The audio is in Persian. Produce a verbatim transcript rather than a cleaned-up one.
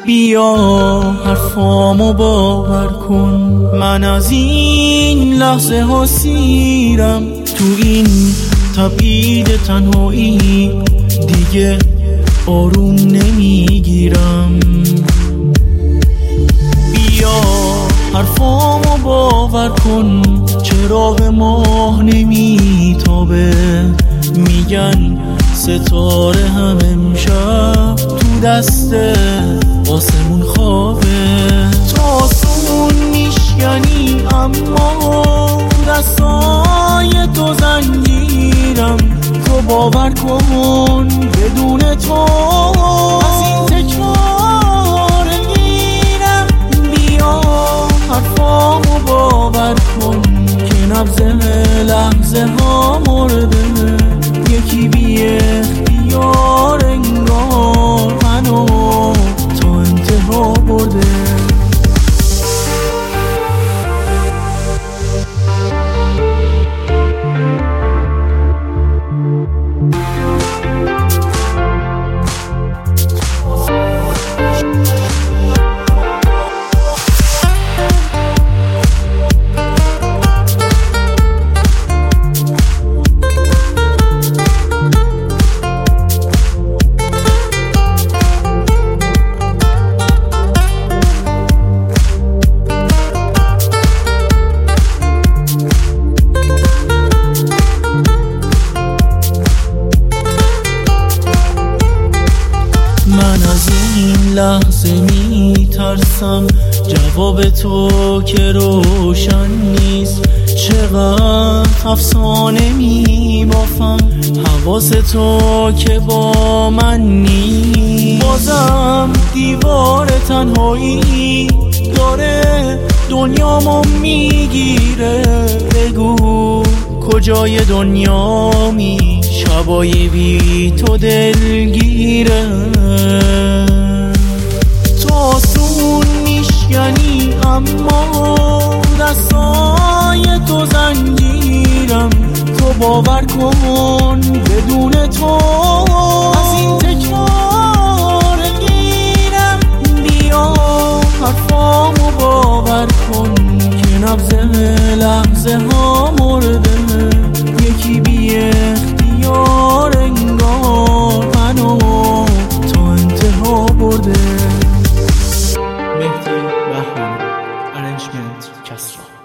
بیا حرفامو باور کن، من از این لحظه ها سیرم، تو این تبعید تنهایی دیگه آروم نمیگیرم. بیا حرفامو باور کن، چراغ ماه نمیتابه، میگن ستاره هم امشب تو دست آسمون خوابه. تو آسمون میشکنی اما دستای تو زنجیرم، تو باور کن بدون تو از این تکرار گیرم. بیا حرفامو باور کن که نبض لحظه ها مرده، یکی بی اختیار انگار منو تا انتها برده. من از این لحظه می ترسم، جواب تو که روشن نیست، چقدر افسانه می بافم، حواس تو که با من نیست. بازم دیوار تنهایی داره دنیامو میگیره، بگو کجای دنیامی، شبای بی تو دلگیره. تو آسون میشکنی اما دستای تو زنجیرم، تو باور کن بدون تو از این تکرار گیرم. بیا حرفامو باور کن که نبض لحظه ها مرده، یکی بی اختیار انگار منو تا انتها برده. مهدی بهمنی، ارنجمنت کسرا.